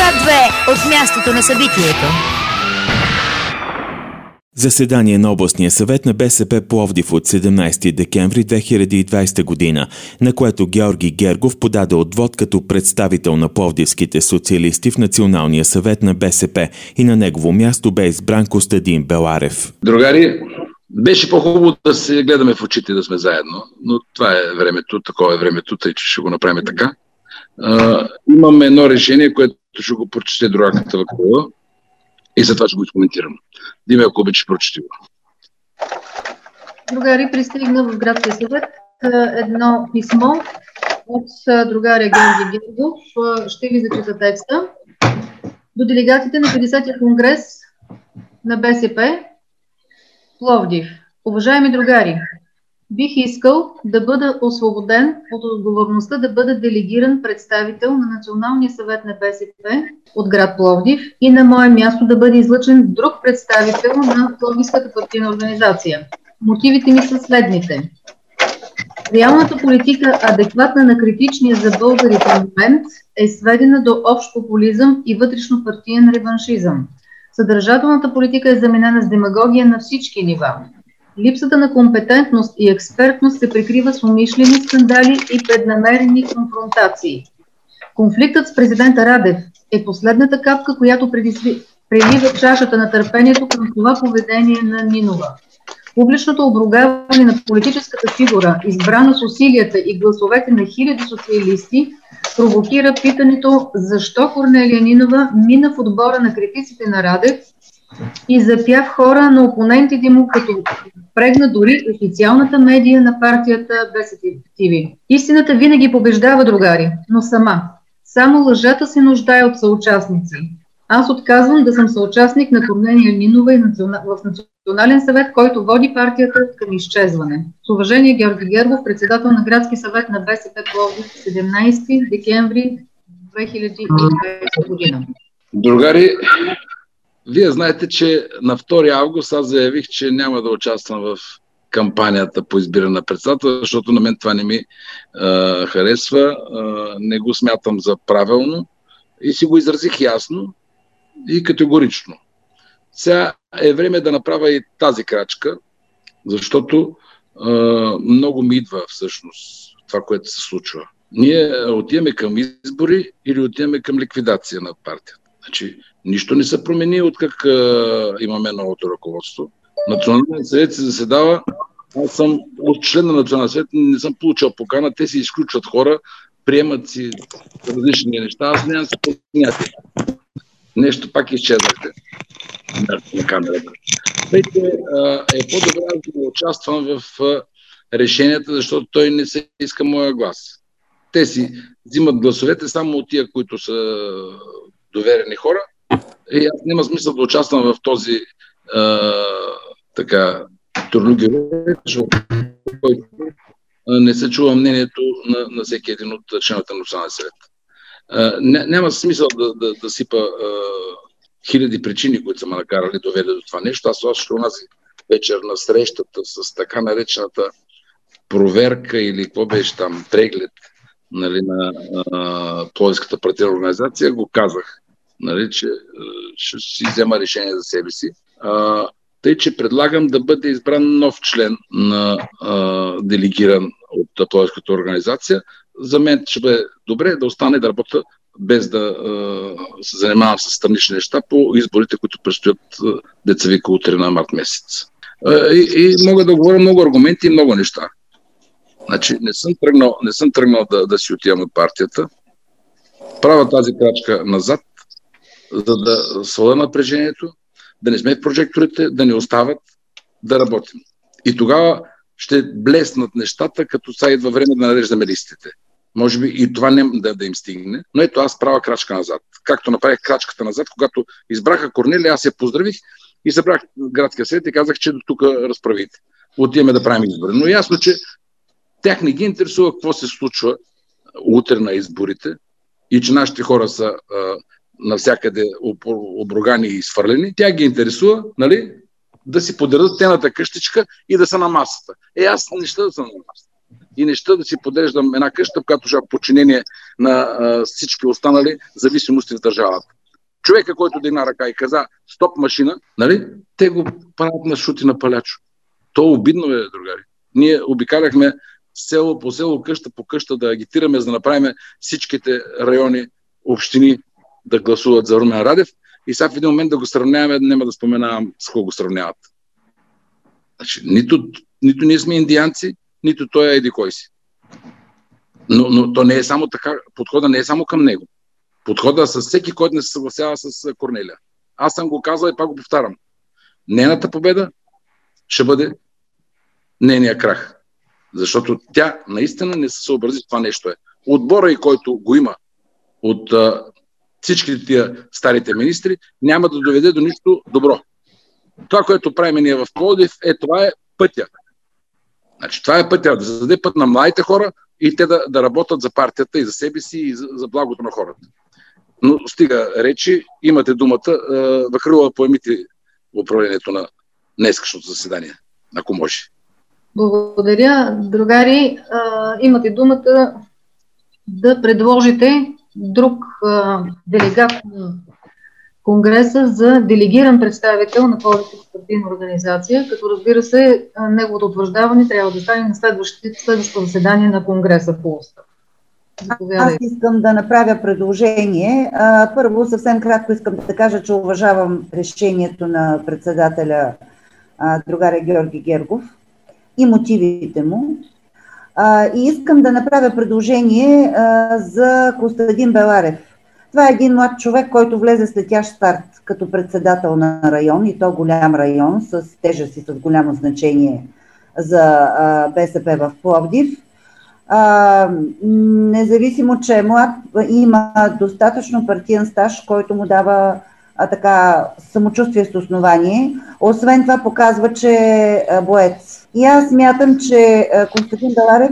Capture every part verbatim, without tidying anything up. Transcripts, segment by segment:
две от мястото на събитието. Заседание на областния съвет на БСП Пловдив от седемнайсети декември две хиляди и двайсета година, на което Георги Гергов подаде отвод като представител на пловдивските социалисти в Националния съвет на БСП и на негово място бе избран Костадин Беларев. Другари, беше по-хубаво да се гледаме в очите да сме заедно, но това е времето, такова е времето, тъй че ще го направим така. А, имаме едно решение, което ще го прочете другаката Вакова и за това ще го изкоментирам. Диме, ако обичаш, прочети го. Другари, пристигна в градския съвет едно писмо от другаря Георги Гергов. Ще ви зачита текста. До делегатите на петдесетия конгрес на БСП Пловдив. Уважаеми другари, бих искал да бъда освободен от отговорността да бъда делегиран представител на Националния съвет на БСП от град Пловдив и на мое място да бъде излъчен друг представител на Пловдивската партийна организация. Мотивите ми са следните. Реалната политика, адекватна на критичния за българите момент, е сведена до общ популизъм и вътрешно-партиен реваншизъм. Съдържателната политика е заменена с демагогия на всички нива. Липсата на компетентност и експертност се прикрива с умишлени скандали и преднамерени конфронтации. Конфликтът с президента Радев е последната капка, която прелива чашата на търпението към това поведение на Нинова. Публичното обругаване на политическата фигура, избрана с усилията и гласовете на хиляди социалисти, провокира питането защо Корнелия Нинова мина в отбора на критиците на Радев и запя в хора на опонентите му, като прегна дори официалната медия на партията БСП. Истината винаги побеждава, другари, но сама. Само лъжата се нуждае от съучастници. Аз отказвам да съм съучастник на Корнелия Нинова и в Национален съвет, който води партията към изчезване. С уважение, Георги Гергов, председател на Градски съвет на БСП Пловдив, седемнайсети декември две хиляди и двайсета година. Другари, вие знаете, че на втори август аз заявих, че няма да участвам в кампанията по избиране на председател, защото на мен това не ми а, харесва, а, не го смятам за правилно и си го изразих ясно и категорично. Сега е време да направя и тази крачка, защото а, много ми идва всъщност това, което се случва. Ние отиваме към избори или отиваме към ликвидация на партията. Значи, нищо не се промени от как а, имаме новото ръководство. Националният съвет се заседава. Аз съм от член на Националния съвет, не съм получил покана, те си изключват хора, приемат си различни неща, аз нямам си понятие. Нещо пак изчезнахте на камерата. Тъйте, е по-добре да участвам в а, решенията, защото той не се иска моя глас. Те си взимат гласовете само от тия, които са доверени хора. И аз няма смисъл да участвам в този а, така турнугировеч, в който не се чува мнението на, на всеки един от членовете на Националния съвет. А, ня, няма смисъл да, да, да сипа а, хиляди причини, които са ме накарали довели до това нещо. Аз още онази вечер на срещата с така наречената проверка или какво беше там, преглед, нали, на Пловдивската партийна организация, го казах, нали, че ще си взема решение за себе си. А, тъй, че предлагам да бъде избран нов член на а, делегиран от Пловдивската организация. За мен ще бъде добре да остане да работя без да а, се занимавам с странични неща по изборите, които предстоят деца вика утре на март месец. А, и, и мога да говоря много аргументи и много неща. Значи не съм тръгнал, не съм тръгнал да, да си отивам от партията. Правя тази крачка назад, за да сваля напрежението, да не сме в прожекторите, да не остават, да работим. И тогава ще блеснат нещата, като сега идва време да нареждаме листите. Може би и това не да, да им стигне, но ето аз правя крачка назад. Както направих крачката назад, когато избраха Корнелия, аз я поздравих и събрах градския съвет и казах, че до тук разправите. Отиваме да правим избори. Но ясно, че тях не ги интересува какво се случва утре на изборите и че нашите хора са а, навсякъде обругани и свърлени. Тя ги интересува, нали, да си подредат тената къщичка и да са на масата. Е, аз не ще да съм на масата. И не ще да си подреждам една къща, в която ще подчинение на а, всички останали зависимости в държавата. човека, който дигна ръка и каза стоп машина, нали, те го правят на шути на палячо. То обидно е, другари. Ние обикаляхме село по село, къща по къща да агитираме, за да направим всичките райони, общини да гласуват за Румен Радев и сега в един момент да го сравняваме, няма да споменавам с кого го сравняват. Значи, нито, нито ние сме индианци, нито той е еди кой си. Но, но то не е само така, подхода не е само към него. Подхода с всеки, който не се съгласява с Корнелия. Аз съм го казал и пак го повтарям. Нейната победа ще бъде нейния крах. Защото тя наистина не се съобрази, това нещо е. Отбора, и който го има от а, всички тия старите министри, няма да доведе до нищо добро. Това, което правим ние в Пловдив, е това е пътя. Значи, това е пътя да зададе път на младите хора и те да, да работят за партията и за себе си и за, за благото на хората. Но стига речи, имате думата. Вахрила, поемите управлението на днескашното заседание, ако може. Благодаря. Другари, а, имате думата да предложите друг а, делегат на Конгреса за делегиран представител на Пловдивската партийна организация, като разбира се, неговото утвърждаване трябва да стане на следващото заседание на Конгреса по устав. Аз искам да направя предложение. А, първо, съвсем кратко искам да кажа, че уважавам решението на председателя а, другаря Георги Гергов и мотивите му. А, и искам да направя предложение а, за Костадин Беларев. Това е един млад човек, който влезе с летящ старт като председател на район, и то голям район, с тежест и с голямо значение за а, БСП в Пловдив. А, независимо, че е млад, има достатъчно партиен стаж, който му дава а, така самочувствие с основание. Освен това показва, че е боец. И аз смятам, че Костадин Беларев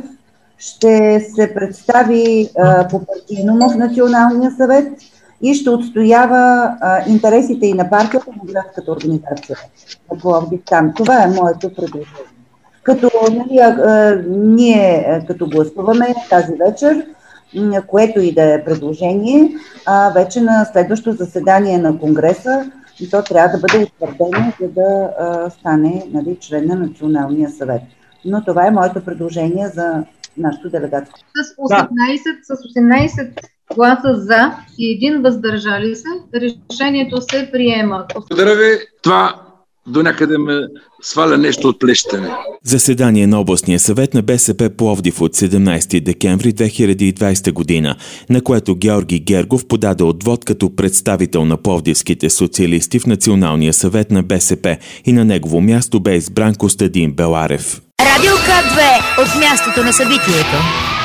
ще се представи а, по партийно в Националния съвет и ще отстоява а, интересите и на партията, на градската организация на Пловдив там. Това е моето предложение. Като нали, а, а, ние като гласуваме тази вечер, което и да е предложение, а, вече на следващото заседание на Конгреса, и то трябва да бъде утвърдено, за да а, стане нали, член на Националния съвет. Но това е моето предложение за нашото делегатство. С осемнайсет, да. С осемнайсет гласа за и един въздържали се, решението се приема. Благодаря ви. Това до някъде ме сваля нещо от плещите ми. Заседание на областния съвет на БСП Пловдив от седемнайсети декември две хиляди и двайсета година, на което Георги Гергов подаде отвод като представител на пловдивските социалисти в Националния съвет на БСП и на негово място бе избран Костадин Беларев. Радио К две от мястото на събитието.